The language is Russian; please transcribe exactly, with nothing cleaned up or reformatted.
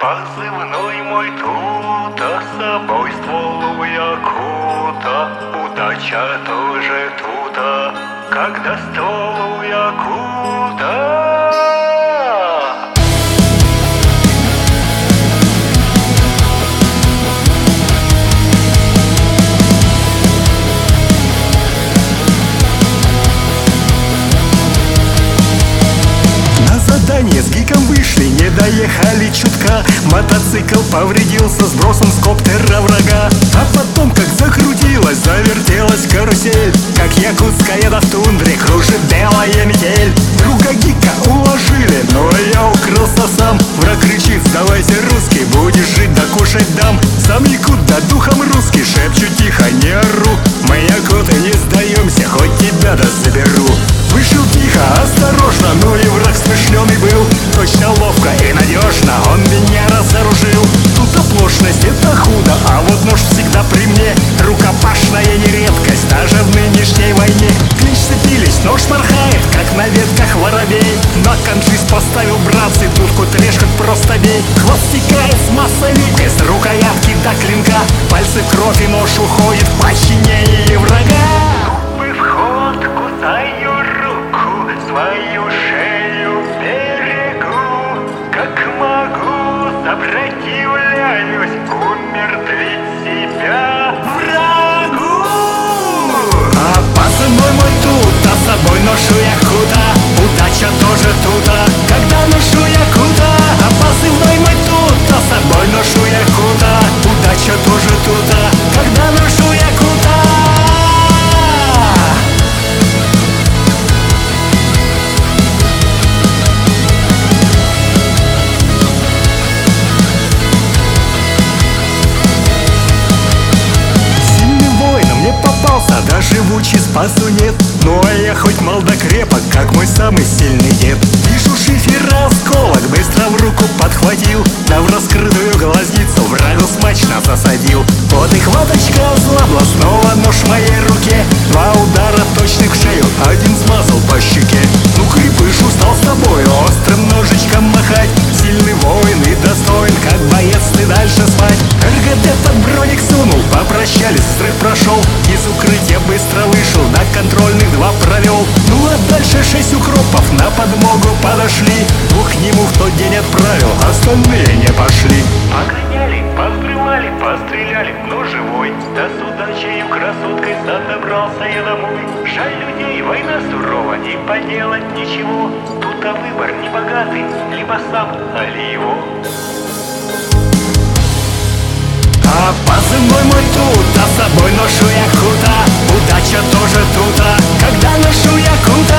Позывной мой тут, а с собой ствол у якута. Удача тоже тут, а когда ствол у якута. С гиком вышли, не доехали чутка. Мотоцикл повредился сбросом с коптера врага. А потом как закрутилась, завертелась карусель, как якутская на тундре кружит белая метель. Друга гика уложили, но я укрылся сам. Враг кричит: сдавайся, русский, будешь жить да кушать дам. Сам якут да духом русский, шепчу тихо, не ору. Мы якуты не сдаемся, хоть тебя да заберу. Вышел тихо, осторожно, ну и враг смышленый был. Точно, ловко и надежно он меня разоружил. Тут оплошность — это худо, а вот нож всегда при мне. Рукопашная не редкость, даже в нынешней войне. Клинч сцепились, нож порхает, как на ветках воробей. На кончис поставил, братцы, дудку трешь, хоть просто бей. Хвост стекает с массовикой, с рукоятки до клинка. Пальцы в кровь и нож уходит в подчинение врага. Губы в ход, кусаю руку, свою шею берегу. Как могу, сопротивляюсь, умертвить себя врагу. А позывной мой тут, а с собой ношу якута. Удача тоже тут, а когда ношу якута. А позывной мой тут, а с собой ношу якута. Удача тоже тут, а когда ношу якута. Да живучий спасу нет. Ну а я хоть мал да крепок, как мой самый сильный дед. Вижу шифера осколок, быстро в руку подхватил. Да в раскрытую глазницу врагу смачно засадил. Вот и хваточка ослабла, снова нож в моей руке. Два удара точных в шею, один смазал по щеке. Ну крепыш, устал с тобой острым ножичком махать. Сильный воин и достоин, как боец ты дальше спать. РГД под броник сунул, попрощались, взрыв прошел. Из укрытия быстро вышел, на контрольных два провел. Ну а дальше шесть укропов на подмогу подошли. Двух к нему в тот день отправил, остальные не пошли. Погоняли, повзрывали, постреляли, но живой. Да с удачей красоткой сам добрался я домой. Жаль людей, война сурова, не поделать ничего. Тут а выбор не богатый, либо сам, али его. А позывной мой тут, а с собой ношу якута. Удача тоже тут, а когда ношу якута.